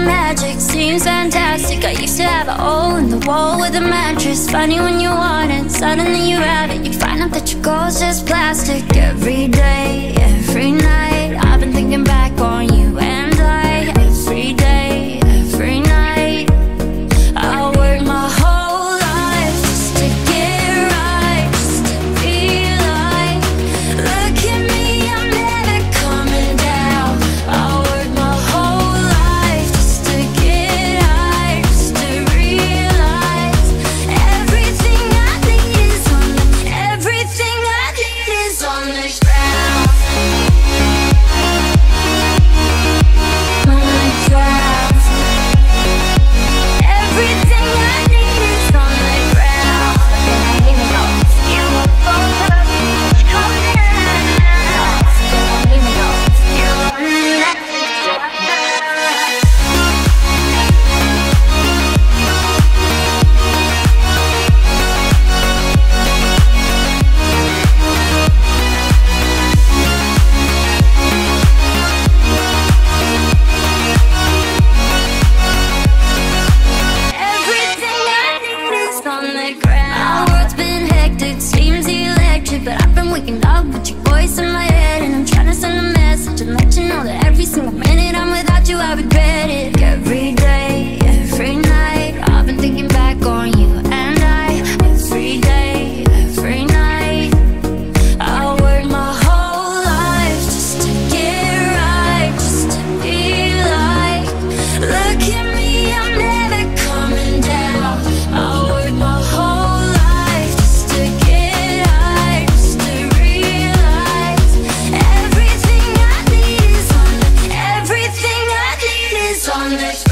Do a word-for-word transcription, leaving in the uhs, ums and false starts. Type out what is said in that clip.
magic seems fantastic. I used to have a hole in the wall with a mattress. Funny when you want it, suddenly you have it. You find out that your goal's just plastic. Every day, every night, I've been thinking back on you and I. Every day, every night, I work my whole life just to get right, just to be like, look at me, I'm never coming down. I work my whole life just to get high, just to realize everything I need is on the, everything I need is on the ground. On the ground. Everything I need is on the ground. You won't go up, come down. You won't everything I need is on the ground. My world's been hectic, seems electric, but I've been waking up with your voice in my head, and I'm trying to send a message and let you know that every single minute I'm without you, I regret it. Every day, every night, I've been thinking back on you and I. Every day, every night, I work my whole life just to get right, just to be like, look at me, I'm never coming down. I work my whole life just to get high, just to realize everything I need is on the, everything I need is on the